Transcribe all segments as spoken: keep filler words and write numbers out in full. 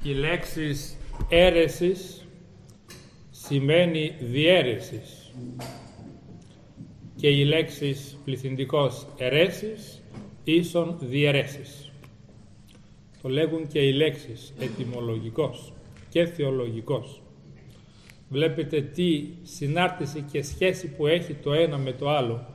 Η λέξη αίρεσης σημαίνει διαίρεσης και η λέξη πληθυντικός αιρέσεις ίσον διαιρέσεις. Το λέγουν και οι λέξεις ετυμολογικός και θεολογικός. Βλέπετε τι συνάρτηση και σχέση που έχει το ένα με το άλλο.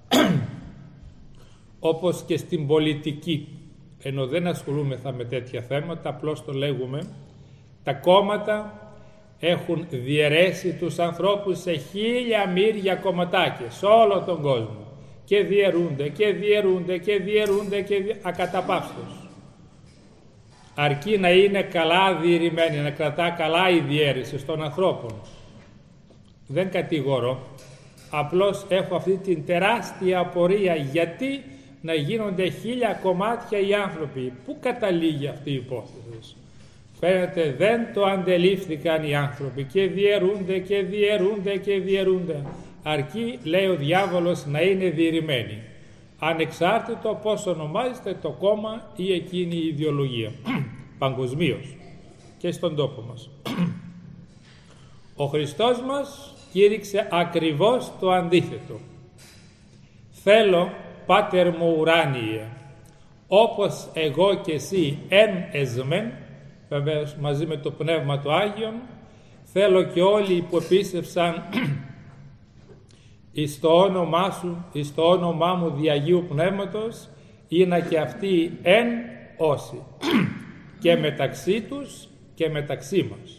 Όπως και στην πολιτική, ενώ δεν ασχολούμεθα με τέτοια θέματα, απλώς το λέγουμε, τα κόμματα έχουν διαιρέσει τους ανθρώπους σε χίλια μύρια κομματάκια, σε όλο τον κόσμο. Και διαιρούνται και διαιρούνται και διαιρούνται και δι... ακαταπαύστος. Αρκεί να είναι καλά διαιρημένη, να κρατά καλά η διαίρεση των ανθρώπων. Δεν κατηγορώ, απλώς έχω αυτή την τεράστια απορία γιατί να γίνονται χίλια κομμάτια οι άνθρωποι. Πού καταλήγει αυτή η υπόθεση? Φαίνεται δεν το αντελήφθηκαν οι άνθρωποι και διαιρούνται και διαιρούνται και διαιρούνται. Αρκεί, λέει ο διάβολος, να είναι διαιρημένοι. Ανεξάρτητο πώς ονομάζεται το κόμμα ή εκείνη η ιδεολογία. Παγκοσμίως και στον τόπο μας. Ο Χριστός μας κήρυξε ακριβώς το αντίθετο. Θέλω, Πάτερ μου ουράνιε, όπως εγώ και εσύ εν εσμεν, βεβαίως μαζί με το Πνεύμα του Άγιον, θέλω και όλοι που επίστευσαν εις το όνομά σου, εις το όνομά μου δι' Αγίου Πνεύματος, είναι και αυτοί εν όσοι, και μεταξύ τους και μεταξύ μας.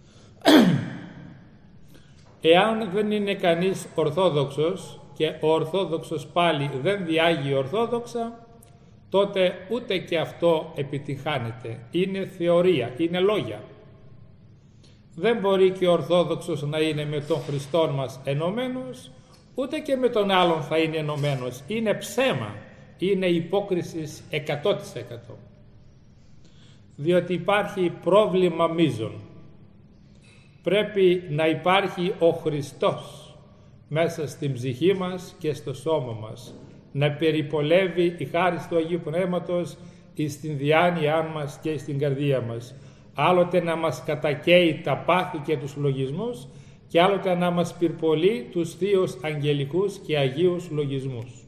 Εάν δεν είναι κανείς ορθόδοξος και ο ορθόδοξος πάλι δεν διάγει ορθόδοξα, τότε ούτε και αυτό επιτυχάνεται. Είναι θεωρία, είναι λόγια. Δεν μπορεί και ο ορθόδοξος να είναι με τον Χριστόν μας ενωμένος, ούτε και με τον άλλον θα είναι ενωμένος. Είναι ψέμα, είναι υπόκρισης εκατό τοις εκατό. Διότι υπάρχει πρόβλημα μείζων. Πρέπει να υπάρχει ο Χριστός μέσα στην ψυχή μας και στο σώμα μας, να περιπολεύει η χάρις του Αγίου Πνεύματος στην διάνοιά μας και στην καρδία μας. Άλλοτε να μας κατακαίει τα πάθη και τους λογισμούς και άλλοτε να μας πυρπολεί τους θείους αγγελικούς και αγίους λογισμούς.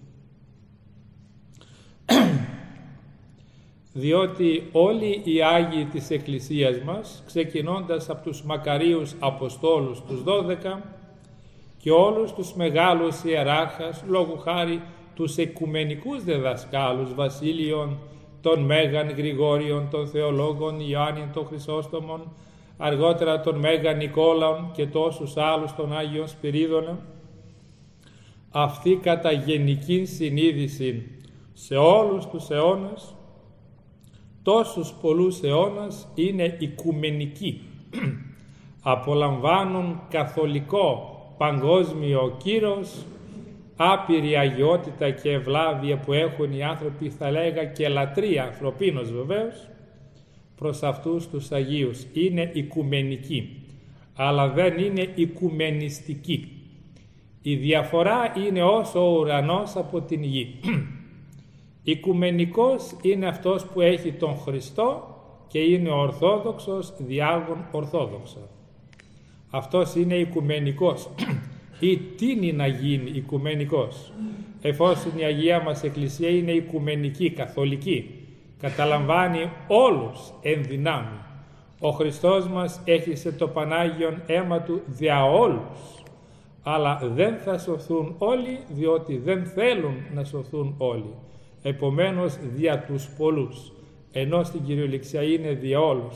Διότι όλοι οι Άγιοι της Εκκλησίας μας, ξεκινώντας από τους μακαρίους Αποστόλους τους δώδεκα και όλους τους μεγάλους ιεράρχας, λόγου χάρη τους οικουμενικούς διδασκάλους Βασίλειων, των Μέγαν Γρηγόριων, των Θεολόγων Ιωάννην των Χρυσόστομων, αργότερα των Μέγαν Νικόλαων και τόσους άλλους των Άγιων Σπυρίδωνα, αυτή κατά γενική συνείδηση σε όλους τους αιώνας, τόσους πολλούς αιώνας είναι οικουμενικοί. Απολαμβάνουν καθολικό παγκόσμιο κύρος, άπειρη αγιότητα και ευλάβεια που έχουν οι άνθρωποι, θα λέγα και λατρεία ανθρωπίνος βεβαίως, προς αυτούς τους Αγίους. Είναι οικουμενικοί, αλλά δεν είναι οικουμενιστικοί. Η διαφορά είναι όσο ο ουρανός από την γη. Οικουμενικός είναι αυτός που έχει τον Χριστό και είναι ορθόδοξος διάγων ορθόδοξα. Αυτός είναι οικουμενικός ή τίνει να γίνει οικουμενικός, εφόσον η Αγία μας Εκκλησία είναι οικουμενική, καθολική, καταλαμβάνει όλους εν δυνάμει. Ο Χριστός μας έχισε το Πανάγιον αίμα Του δια όλους, αλλά δεν θα σωθούν όλοι, διότι δεν θέλουν να σωθούν όλοι. Επομένως δια τους πολλούς, ενώ στην κυριολεξία είναι δια όλους.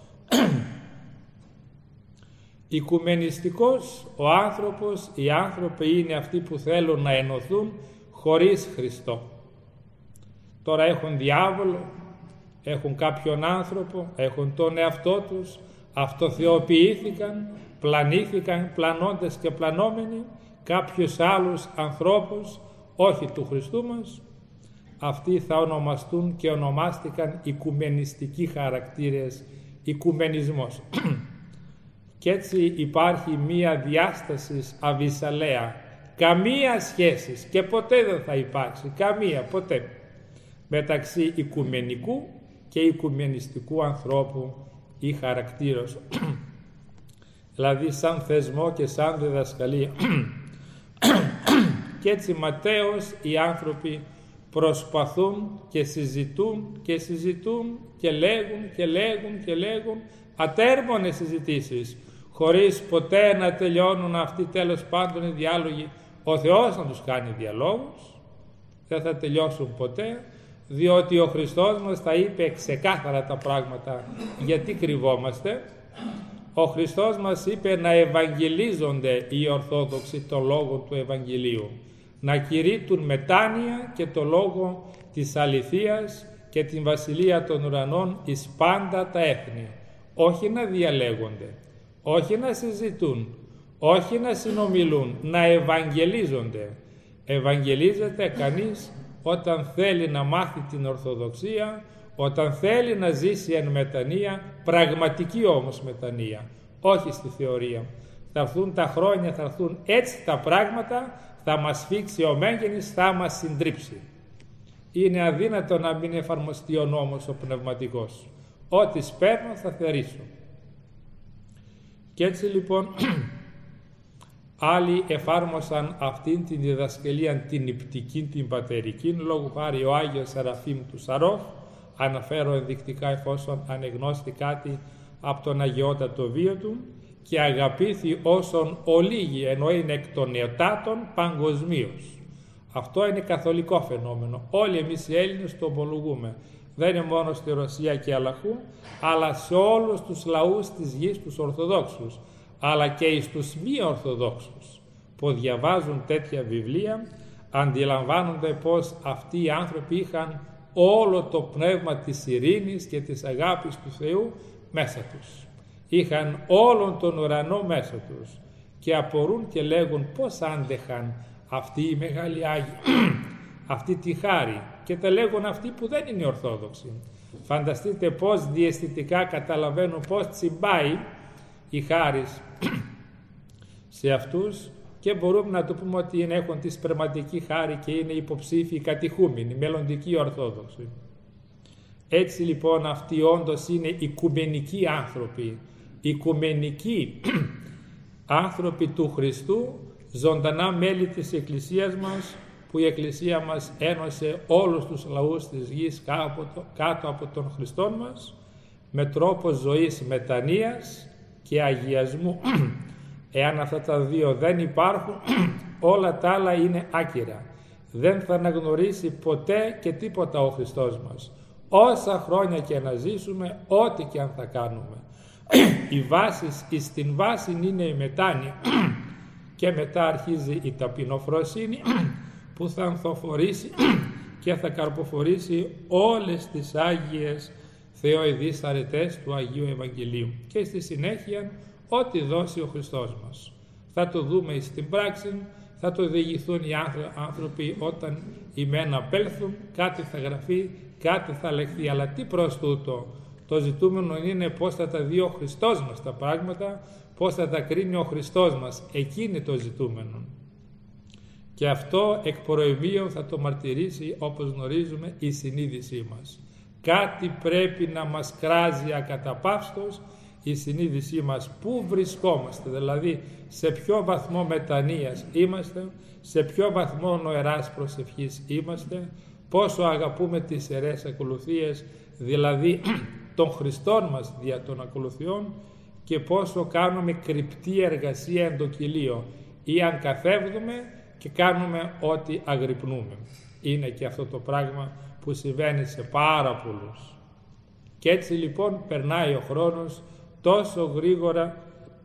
Οικουμενιστικός ο άνθρωπος, οι άνθρωποι είναι αυτοί που θέλουν να ενωθούν χωρίς Χριστό. Τώρα έχουν διάβολο, έχουν κάποιον άνθρωπο, έχουν τον εαυτό τους, αυτοθεοποιήθηκαν, πλανήθηκαν πλανώντες και πλανόμενοι, κάποιους άλλους ανθρώπους, όχι του Χριστού μας. Αυτοί θα ονομαστούν και ονομάστηκαν οικουμενιστικοί χαρακτήρες, οικουμενισμός. Και έτσι υπάρχει μία διάσταση αβυσσαλαία, καμία σχέση και ποτέ δεν θα υπάρξει, καμία, ποτέ, μεταξύ οικουμενικού και οικουμενιστικού ανθρώπου ή χαρακτήρος, δηλαδή σαν θεσμό και σαν διδασκαλία. Και έτσι ματέως οι άνθρωποι προσπαθούν και συζητούν και συζητούν και λέγουν και λέγουν και λέγουν ατέρμονες συζητήσεις, χωρίς ποτέ να τελειώνουν αυτοί τέλος πάντων οι διάλογοι. Ο Θεός να τους κάνει διαλόγους, δεν θα τελειώσουν ποτέ, διότι ο Χριστός μας τα είπε ξεκάθαρα τα πράγματα. Γιατί κρυβόμαστε? Ο Χριστός μας είπε να ευαγγελίζονται οι Ορθόδοξοι το λόγο του Ευαγγελίου, να κηρύττουν μετάνοια και το λόγο της αληθείας και την βασιλεία των ουρανών εις πάντα τα έθνη. Όχι να διαλέγονται, όχι να συζητούν, όχι να συνομιλούν, να ευαγγελίζονται. Ευαγγελίζεται κανείς όταν θέλει να μάθει την Ορθοδοξία, όταν θέλει να ζήσει εν μετανία, πραγματική όμως μετανία, όχι στη θεωρία. Θα έρθουν τα χρόνια, θα έρθουν έτσι τα πράγματα, θα μας φίξει ο Μέγενης, θα μας συντρίψει. Είναι αδύνατο να μην εφαρμοστεί ο νόμος ο πνευματικός. Ό,τι σπέρνω θα θερήσω. Και έτσι λοιπόν άλλοι εφάρμοσαν αυτήν την διδασκαλία την υπτική, την πατερική, λόγου χάρη ο Άγιος Σεραφείμ του Σαρόφ, αναφέρω ενδεικτικά εφόσον ανεγνώστη κάτι από τον αγιότατο βίο του, και αγαπήθη όσον ολίγη, ενώ είναι εκ των εωτάτων παγκοσμίως. Αυτό είναι καθολικό φαινόμενο. Όλοι εμείς οι Έλληνες το ομολογούμε. Δεν είναι μόνο στη Ρωσία και αλλαχού, αλλά σε όλους τους λαούς της γης, τους Ορθοδόξους, αλλά και στους μη Ορθοδόξους που διαβάζουν τέτοια βιβλία, αντιλαμβάνονται πως αυτοί οι άνθρωποι είχαν όλο το πνεύμα της ειρήνης και της αγάπης του Θεού μέσα τους. Είχαν όλον τον ουρανό μέσα τους και απορούν και λέγουν πώς άντεχαν αυτοί οι μεγάλοι Άγιοι, αυτή τη χάρη, και τα λέγουν αυτοί που δεν είναι Ορθόδοξοι. Φανταστείτε πώς διαισθητικά καταλαβαίνουν πώς τσιμπάει η χάρις σε αυτούς, και μπορούμε να το πούμε ότι είναι, έχουν τη σπερματική χάρη και είναι υποψήφιοι κατηχούμενοι, μελλοντικοί Ορθόδοξοι. Έτσι λοιπόν αυτοί όντως είναι οικουμενικοί άνθρωποι, οικουμενικοί άνθρωποι του Χριστού, ζωντανά μέλη της Εκκλησίας μας, που η Εκκλησία μας ένωσε όλους τους λαούς της γης κάτω από τον Χριστό μας, με τρόπο ζωής μετανοίας και αγιασμού. Εάν αυτά τα δύο δεν υπάρχουν, όλα τα άλλα είναι άκυρα. Δεν θα αναγνωρίσει ποτέ και τίποτα ο Χριστός μας. Όσα χρόνια και να ζήσουμε, ό,τι και αν θα κάνουμε. Η βάση, στην βάση είναι η μετάνοια και μετά αρχίζει η ταπεινοφροσύνη που θα ανθοφορήσει και θα καρποφορήσει όλες τις Άγιες θεοειδείς αρετές του Αγίου Ευαγγελίου, και στη συνέχεια ό,τι δώσει ο Χριστός μας. Θα το δούμε στην πράξη, θα το διηγηθούν οι άνθρωποι όταν οι μεν απέλθουν, κάτι θα γραφεί, κάτι θα λεχθεί, αλλά τι προς τούτο? Το ζητούμενο είναι πώς θα τα δει ο Χριστός μας τα πράγματα, πώς θα τα κρίνει ο Χριστός μας. Εκεί είναι το ζητούμενο. Και αυτό εκ προημίου θα το μαρτυρήσει, όπως γνωρίζουμε, η συνείδησή μας. Κάτι πρέπει να μας κράζει ακαταπαύστος, η συνείδησή μας, πού βρισκόμαστε, δηλαδή σε ποιο βαθμό μετανοίας είμαστε, σε ποιο βαθμό νοεράς προσευχής είμαστε, πόσο αγαπούμε τις ιερές ακολουθίες, δηλαδή των Χριστών μας δια των ακολουθιών, και πόσο κάνουμε κρυπτή εργασία εν το κοιλείο, ή αν καθεύδουμε και κάνουμε ό,τι αγρυπνούμε. Είναι και αυτό το πράγμα που συμβαίνει σε πάρα πολλούς. Και έτσι λοιπόν περνάει ο χρόνος τόσο γρήγορα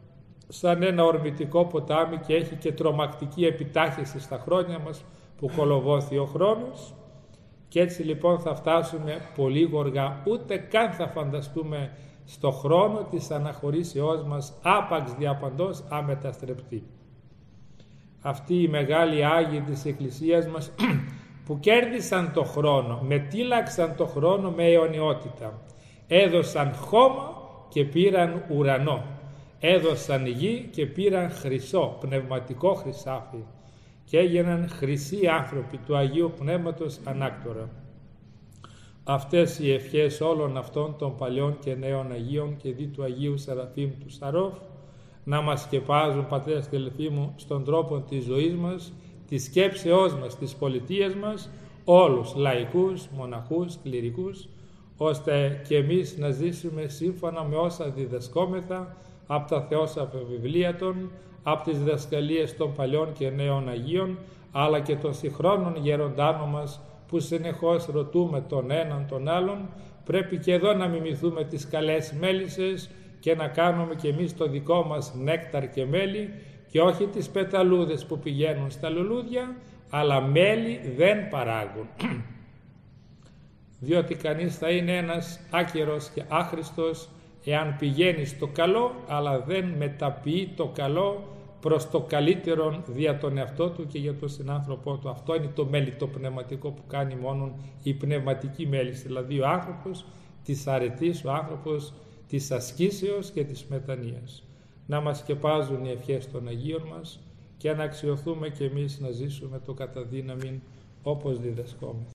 σαν ένα ορμητικό ποτάμι, και έχει και τρομακτική επιτάχυνση στα χρόνια μας που κολοβώθη ο χρόνος, και έτσι λοιπόν θα φτάσουμε πολύ γοργά, ούτε καν θα φανταστούμε στο χρόνο της αναχωρήσεώς μας άπαξ διαπαντός αμεταστρεπτή. Αυτοί οι μεγάλοι Άγιοι της Εκκλησίας μας που κέρδισαν το χρόνο, μετήλαξαν το χρόνο με αιωνιότητα, έδωσαν χώμα και πήραν ουρανό, έδωσαν γη και πήραν χρυσό, πνευματικό χρυσάφι, και έγιναν χρυσοί άνθρωποι του Αγίου Πνεύματος ανάκτορα. Αυτές οι ευχές όλων αυτών των παλιών και νέων Αγίων και δι του Αγίου Σεραφείμ του Σαρόφ να μας σκεπάζουν, πατέρες και αδελφοί μου, στον τρόπο της ζωής μας, της σκέψεώς μας, της πολιτείας μας, όλους, λαϊκούς, μοναχούς, κληρικούς, ώστε και εμείς να ζήσουμε σύμφωνα με όσα διδασκόμεθα από τα θεόσαφα βιβλία των, από τις διδασκαλίες των παλιών και νέων Αγίων, αλλά και των συγχρόνων γεροντάνων μας, που συνεχώς ρωτούμε τον έναν τον άλλον. Πρέπει και εδώ να μιμηθούμε τις καλές μέλισσες και να κάνουμε και εμείς το δικό μας νέκταρ και μέλι, και όχι τις πεταλούδες που πηγαίνουν στα λουλούδια, αλλά μέλι δεν παράγουν. Διότι κανείς θα είναι ένας άκερος και άχρηστος εάν πηγαίνει στο καλό, αλλά δεν μεταποιεί το καλό προς το καλύτερον δια τον εαυτό του και για τον συνάνθρωπό του. Αυτό είναι το μέλι το πνευματικό που κάνει μόνο η πνευματική μέληση, δηλαδή ο άνθρωπος της αρετής, ο άνθρωπος της ασκήσεως και της μετανοίας. Να μας σκεπάζουν οι ευχές των Αγίων μας και να αξιοθούμε και εμείς να ζήσουμε το κατά δύναμιν όπως διδασκόμεθα.